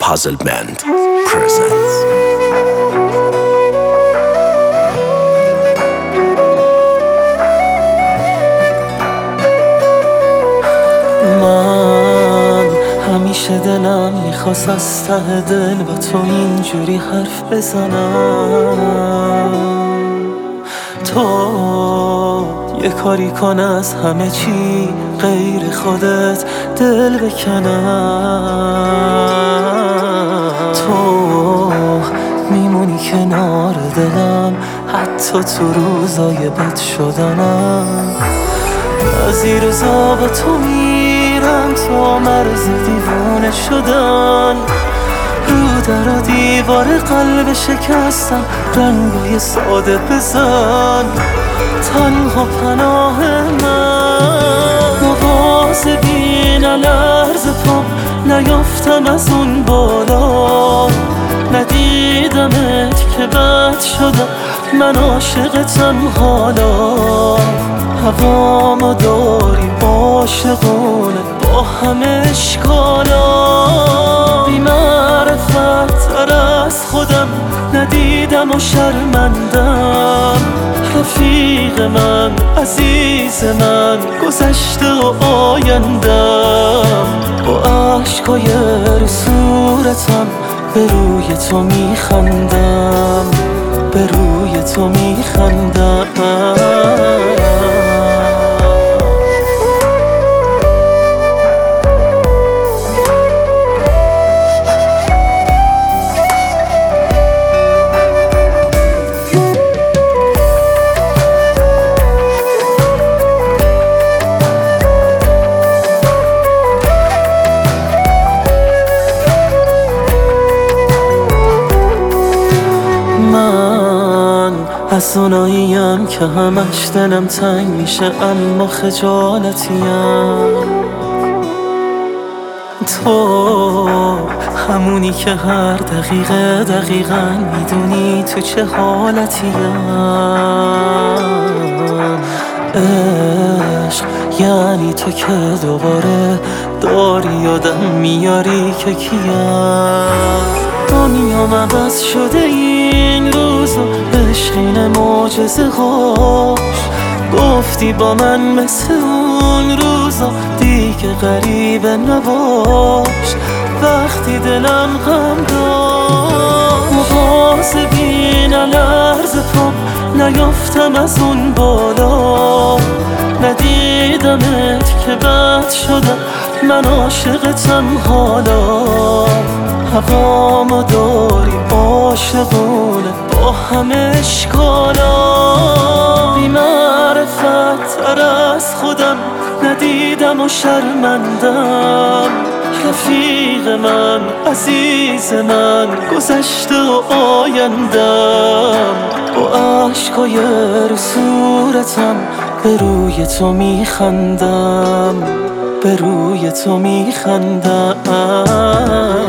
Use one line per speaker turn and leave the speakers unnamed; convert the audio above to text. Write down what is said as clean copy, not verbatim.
Puzzle Band presents.
من همیشه دلم میخواست از ته دل با تو اینجوری حرف بزنم. تو یه کاری کن از همه چی غیر خودت دل بکنم. تو میمونی کنار دلم حتی تو روزای بد شدنم. از این روزا با تو میرم تا مرز دیوانه شدن. رو در و دیوار قلب شکستم رنگای ساده بزن. تنها پناه من مواظبی نلرز پام نیافتم از اون بالا. ندیدمت که بد شدم من عاشقتم حالا. هوامو داری عاشقونه با همه اشکالا. بی معرفت تر از خودم ندیدم و شرمندم. رفیق من عزیز من گذشته و آیندم. با عشقای رو صورتم به روی تو میخندم. به روی تو میخندم. من از اوناییم که همش دلم تنگ میشه اما خجالتیم. تو همونی که هر دقیقه دقیقاً میدونی تو چه حالتیم. عشق یعنی تو که دوباره داری یادم میاری که کیم. دنیام عوض شده این روزا عشقین معجزه هاش. گفتی با من مثل اون روزا دیگه غریبه نباش. وقتی دلم غم داشت مواظبی نلرز پام نیافتم از اون بالا. ندیدمت که بد شدم من عاشقتم حالا. هوامو داری عاشقونه با همه اشکالا. بی معرفت تر از خودم ندیدم و شرمندم. رفیق من عزیز من گذشته و آیندم. با عشقای رو صورتم به روی تو میخندم. به روی تو میخندم.